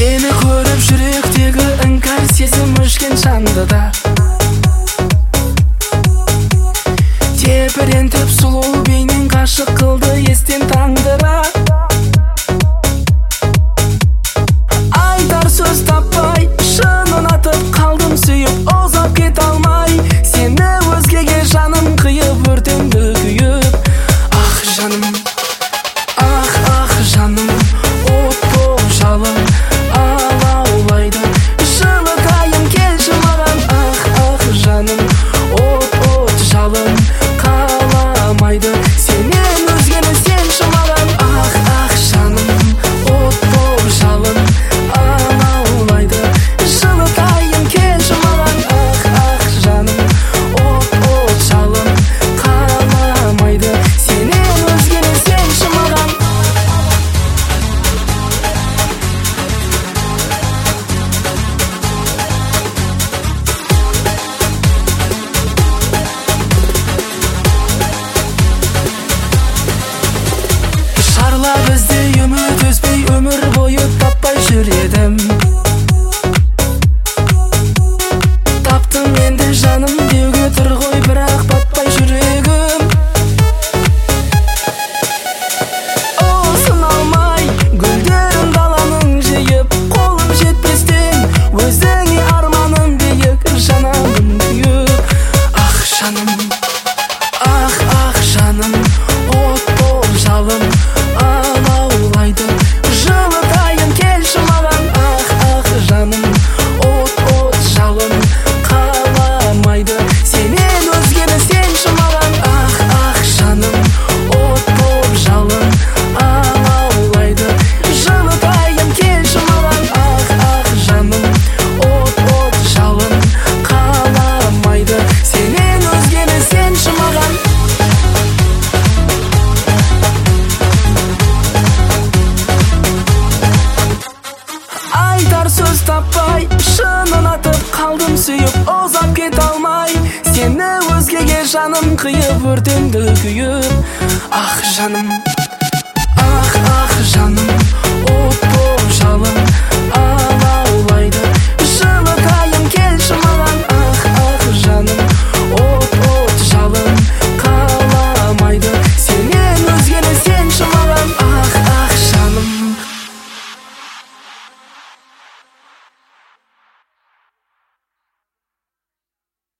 Сені көріп жүректегі іңкәр сезім өшкен шандыда тепірентіп сұлу бейнең ғашық қылды естен таңдыра. Айтар сөз таппай шын ұнатып қалдым сүйіп, ұзап кете алмай сені өзгеге жаным қиып, өртеңді күйіп. Ах жаным, ах жаным, от боп жалын алаулайды, жылытайын келші маған. Ах жаным, от жалын қаламайды, сенен өзгені сенші маған. Ах жаным, от боп жалын алаулайды, жылытайын келші маған. Ах жаным, от жалын қаламайды, сенен өзгені сенші маған. Шарла бізде үміт үзбей өмір бойы таппай жүр едім. Таптым енді жаным деуге тұр ғой, бірақ батпай жүрегім. Осын алмай гүлдерін даланың жиып, қолым жетпестен өзіңе арманым биік, жанамын күйіп. Ах жаным, ах жаным, от боп жалын алаулайды, жылытайын келші маған. Ах жаным, от жалын қаламайды, сенен өзгені сенші маған. Ах жаным, от боп жалын алаулайды, жылытайын келші маған. Ах жаным, от жалын қаламайды, сенен өзгені сенші маған. Айтар сөз таппай шын ұнатып қалдым сүйіп, ұзап кете алмай сені өзгеге жаным қиып, өртеңді күйіп. Ах жаным, ах жаным, от боп жалын